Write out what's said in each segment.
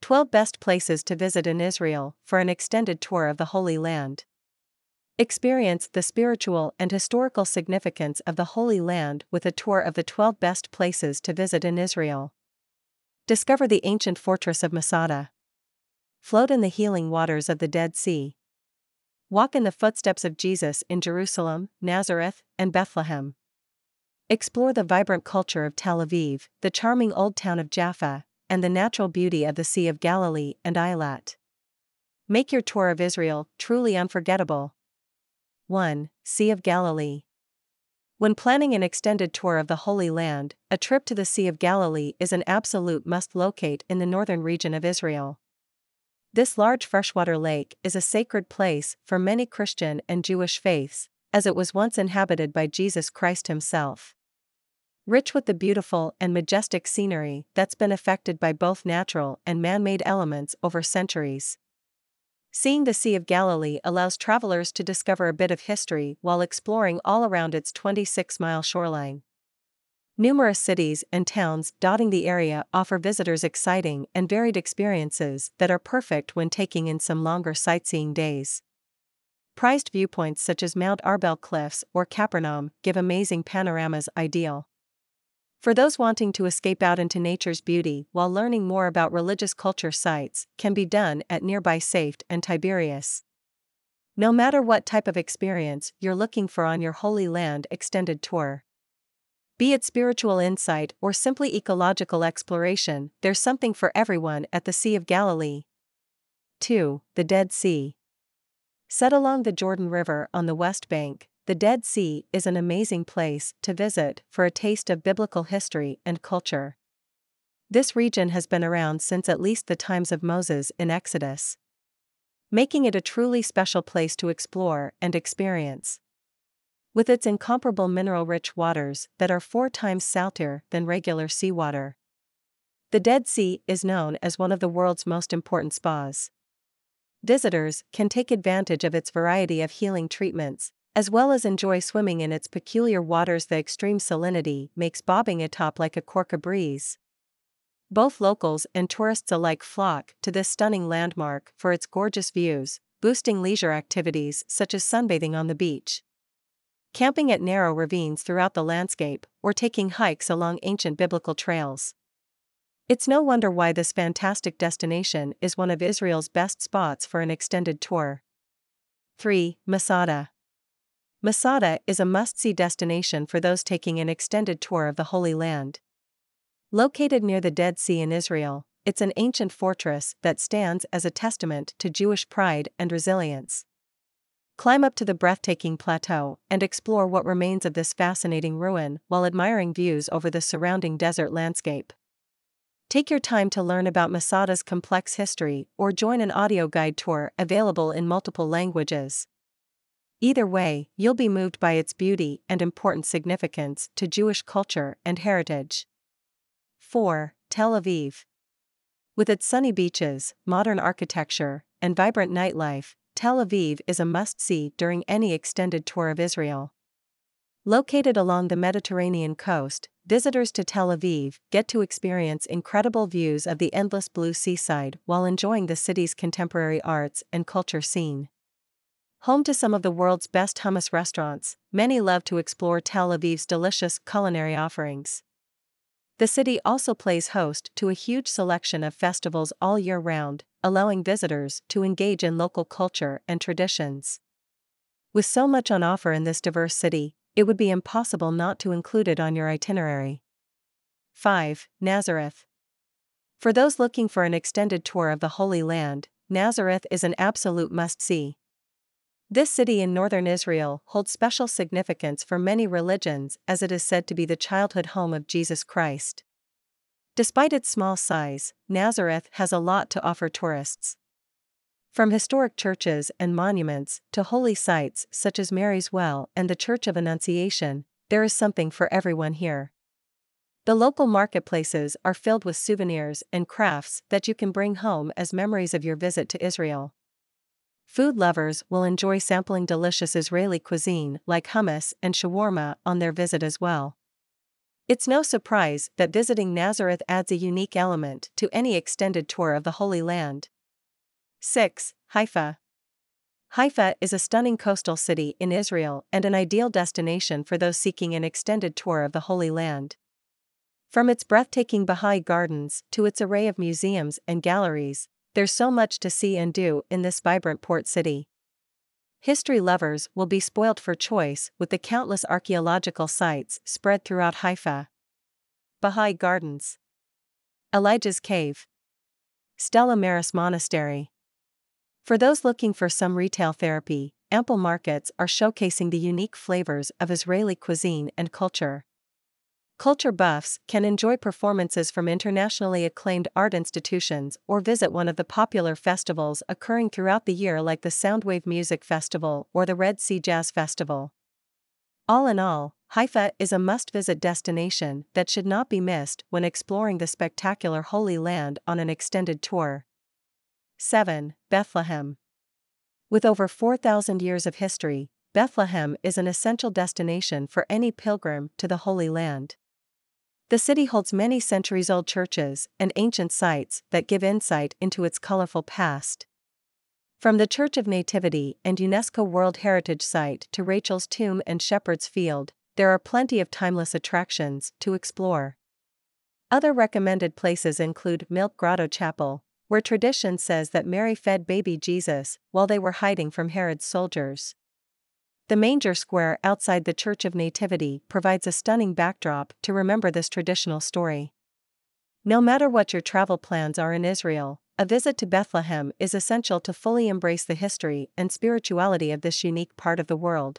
12 Best Places to Visit in Israel for an Extended Tour of the Holy Land. Experience the spiritual and historical significance of the Holy Land with a tour of the 12 best places to visit in Israel. Discover the ancient fortress of Masada. Float in the healing waters of the Dead Sea. Walk in the footsteps of Jesus in Jerusalem, Nazareth, and Bethlehem. Explore the vibrant culture of Tel Aviv, the charming old town of Jaffa, and the natural beauty of the Sea of Galilee and Eilat. Make your tour of Israel truly unforgettable. 1. Sea of Galilee. When planning an extended tour of the Holy Land, a trip to the Sea of Galilee is an absolute must. Locate in the northern region of Israel. This large freshwater lake is a sacred place for many Christian and Jewish faiths, as it was once inhabited by Jesus Christ himself. Rich with the beautiful and majestic scenery that's been affected by both natural and man-made elements over centuries. Seeing the Sea of Galilee allows travelers to discover a bit of history while exploring all around its 26-mile shoreline. Numerous cities and towns dotting the area offer visitors exciting and varied experiences that are perfect when taking in some longer sightseeing days. Prized viewpoints such as Mount Arbel Cliffs or Capernaum give amazing panoramas. Ideal for those wanting to escape out into nature's beauty while learning more about religious culture. Sites can be done at nearby Safed and Tiberias. No matter what type of experience you're looking for on your Holy Land extended tour, be it spiritual insight or simply ecological exploration, there's something for everyone at the Sea of Galilee. 2. The Dead Sea. Set along the Jordan River on the west bank, the Dead Sea is an amazing place to visit for a taste of biblical history and culture. This region has been around since at least the times of Moses in Exodus, making it a truly special place to explore and experience. With its incomparable mineral-rich waters that are 4 times saltier than regular seawater, the Dead Sea is known as one of the world's most important spas. Visitors can take advantage of its variety of healing treatments, as well as enjoy swimming in its peculiar waters. The extreme salinity makes bobbing atop like a cork a breeze. Both locals and tourists alike flock to this stunning landmark for its gorgeous views, boosting leisure activities such as sunbathing on the beach, camping at narrow ravines throughout the landscape, or taking hikes along ancient biblical trails. It's no wonder why this fantastic destination is one of Israel's best spots for an extended tour. 3. Masada. Masada is a must-see destination for those taking an extended tour of the Holy Land. Located near the Dead Sea in Israel, it's an ancient fortress that stands as a testament to Jewish pride and resilience. Climb up to the breathtaking plateau and explore what remains of this fascinating ruin while admiring views over the surrounding desert landscape. Take your time to learn about Masada's complex history or join an audio guide tour available in multiple languages. Either way, you'll be moved by its beauty and important significance to Jewish culture and heritage. 4. Tel Aviv. With its sunny beaches, modern architecture, and vibrant nightlife, Tel Aviv is a must-see during any extended tour of Israel. Located along the Mediterranean coast, visitors to Tel Aviv get to experience incredible views of the endless blue seaside while enjoying the city's contemporary arts and culture scene. Home to some of the world's best hummus restaurants, many love to explore Tel Aviv's delicious culinary offerings. The city also plays host to a huge selection of festivals all year round, allowing visitors to engage in local culture and traditions. With so much on offer in this diverse city, it would be impossible not to include it on your itinerary. 5. Nazareth. For those looking for an extended tour of the Holy Land, Nazareth is an absolute must-see. This city in northern Israel holds special significance for many religions as it is said to be the childhood home of Jesus Christ. Despite its small size, Nazareth has a lot to offer tourists. From historic churches and monuments to holy sites such as Mary's Well and the Church of Annunciation, there is something for everyone here. The local marketplaces are filled with souvenirs and crafts that you can bring home as memories of your visit to Israel. Food lovers will enjoy sampling delicious Israeli cuisine like hummus and shawarma on their visit as well. It's no surprise that visiting Nazareth adds a unique element to any extended tour of the Holy Land. 6. Haifa. Haifa is a stunning coastal city in Israel and an ideal destination for those seeking an extended tour of the Holy Land. From its breathtaking Baha'i gardens to its array of museums and galleries, there's so much to see and do in this vibrant port city. History lovers will be spoiled for choice with the countless archaeological sites spread throughout Haifa. Baha'i Gardens, Elijah's Cave, Stella Maris Monastery. For those looking for some retail therapy, ample markets are showcasing the unique flavors of Israeli cuisine and culture. Culture buffs can enjoy performances from internationally acclaimed art institutions or visit one of the popular festivals occurring throughout the year like the Soundwave Music Festival or the Red Sea Jazz Festival. All in all, Haifa is a must-visit destination that should not be missed when exploring the spectacular Holy Land on an extended tour. 7. Bethlehem. With over 4,000 years of history, Bethlehem is an essential destination for any pilgrim to the Holy Land. The city holds many centuries-old churches and ancient sites that give insight into its colorful past. From the Church of Nativity and UNESCO World Heritage Site to Rachel's Tomb and Shepherd's Field, there are plenty of timeless attractions to explore. Other recommended places include Milk Grotto Chapel, where tradition says that Mary fed baby Jesus while they were hiding from Herod's soldiers. The Manger Square outside the Church of Nativity provides a stunning backdrop to remember this traditional story. No matter what your travel plans are in Israel, a visit to Bethlehem is essential to fully embrace the history and spirituality of this unique part of the world.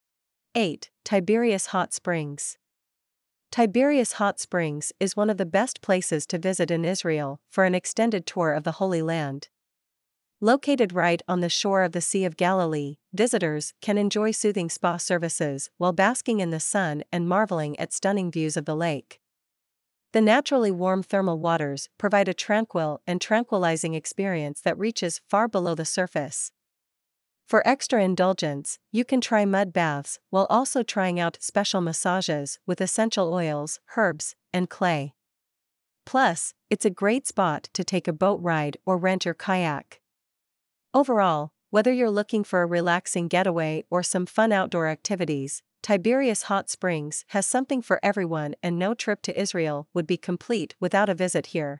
8. Tiberias Hot Springs. Tiberias Hot Springs is one of the best places to visit in Israel for an extended tour of the Holy Land. Located right on the shore of the Sea of Galilee, visitors can enjoy soothing spa services while basking in the sun and marveling at stunning views of the lake. The naturally warm thermal waters provide a tranquil and tranquilizing experience that reaches far below the surface. For extra indulgence, you can try mud baths while also trying out special massages with essential oils, herbs, and clay. Plus, it's a great spot to take a boat ride or rent your kayak. Overall, whether you're looking for a relaxing getaway or some fun outdoor activities, Tiberias Hot Springs has something for everyone, and no trip to Israel would be complete without a visit here.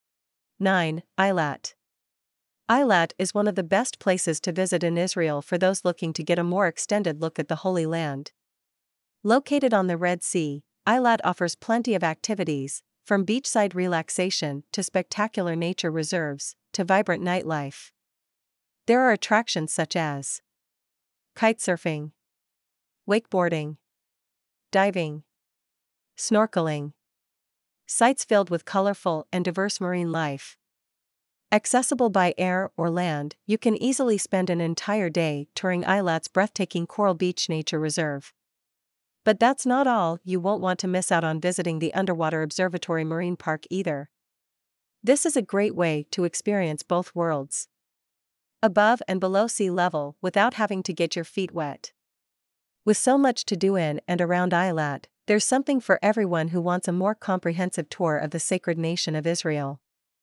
9. Eilat. Eilat is one of the best places to visit in Israel for those looking to get a more extended look at the Holy Land. Located on the Red Sea, Eilat offers plenty of activities, from beachside relaxation to spectacular nature reserves to vibrant nightlife. There are attractions such as kitesurfing, wakeboarding, diving, snorkeling, sites filled with colorful and diverse marine life. Accessible by air or land, you can easily spend an entire day touring Eilat's breathtaking Coral Beach Nature Reserve. But that's not all. You won't want to miss out on visiting the Underwater Observatory Marine Park either. This is a great way to experience both worlds, above and below sea level, without having to get your feet wet. With so much to do in and around Eilat, there's something for everyone who wants a more comprehensive tour of the sacred nation of Israel.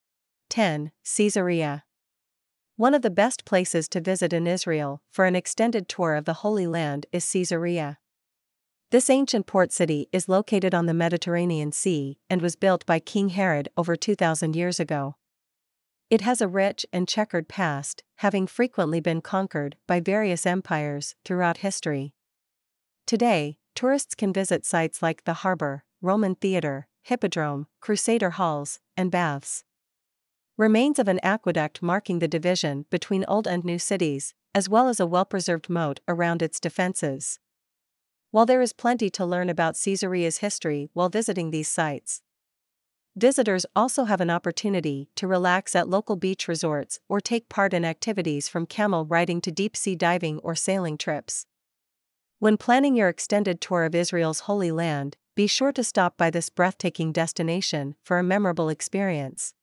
10. Caesarea. One of the best places to visit in Israel for an extended tour of the Holy Land is Caesarea. This ancient port city is located on the Mediterranean Sea and was built by King Herod over 2,000 years ago. It has a rich and checkered past, having frequently been conquered by various empires throughout history. Today, tourists can visit sites like the harbor, Roman theater, hippodrome, Crusader halls, and baths. Remains of an aqueduct marking the division between old and new cities, as well as a well-preserved moat around its defenses. While there is plenty to learn about Caesarea's history while visiting these sites, visitors also have an opportunity to relax at local beach resorts or take part in activities from camel riding to deep-sea diving or sailing trips. When planning your extended tour of Israel's Holy Land, be sure to stop by this breathtaking destination for a memorable experience.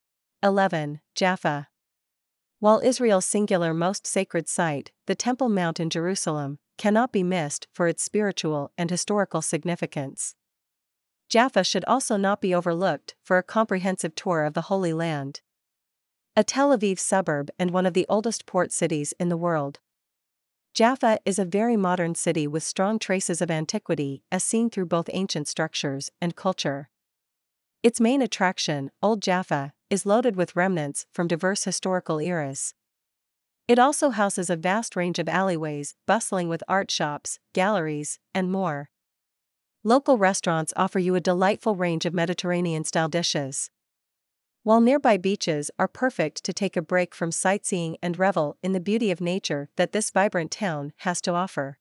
11. Jaffa. While Israel's singular most sacred site, the Temple Mount in Jerusalem, cannot be missed for its spiritual and historical significance. Jaffa should also not be overlooked for a comprehensive tour of the Holy Land. A Tel Aviv suburb and one of the oldest port cities in the world. Jaffa is a very modern city with strong traces of antiquity as seen through both ancient structures and culture. Its main attraction, Old Jaffa, is loaded with remnants from diverse historical eras. It also houses a vast range of alleyways, bustling with art shops, galleries, and more. Local restaurants offer you a delightful range of Mediterranean-style dishes, while nearby beaches are perfect to take a break from sightseeing and revel in the beauty of nature that this vibrant town has to offer.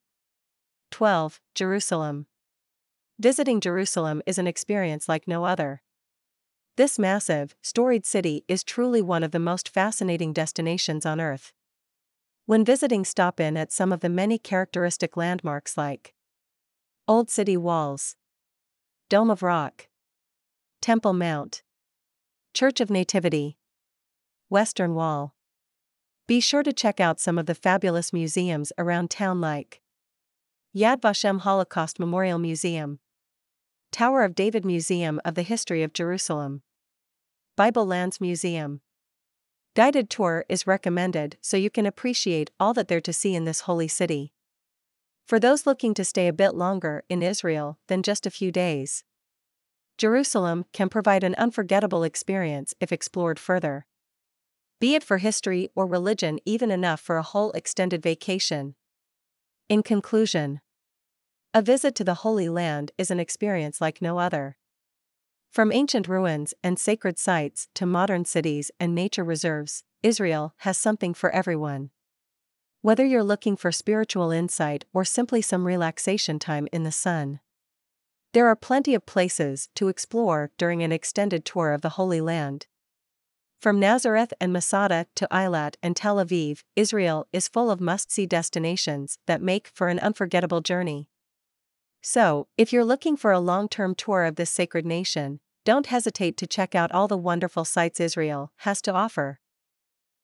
12. Jerusalem. Visiting Jerusalem is an experience like no other. This massive, storied city is truly one of the most fascinating destinations on earth. When visiting, stop in at some of the many characteristic landmarks like Old City Walls, Dome of Rock, Temple Mount, Church of Nativity, Western Wall. Be sure to check out some of the fabulous museums around town like Yad Vashem Holocaust Memorial Museum, Tower of David Museum of the History of Jerusalem, Bible Lands Museum. Guided tour is recommended so you can appreciate all that there to see in this holy city. For those looking to stay a bit longer in Israel than just a few days, Jerusalem can provide an unforgettable experience if explored further. Be it for history or religion, even enough for a whole extended vacation. In conclusion, a visit to the Holy Land is an experience like no other. From ancient ruins and sacred sites to modern cities and nature reserves, Israel has something for everyone. Whether you're looking for spiritual insight or simply some relaxation time in the sun, there are plenty of places to explore during an extended tour of the Holy Land. From Nazareth and Masada to Eilat and Tel Aviv, Israel is full of must-see destinations that make for an unforgettable journey. So, if you're looking for a long-term tour of this sacred nation, don't hesitate to check out all the wonderful sights Israel has to offer.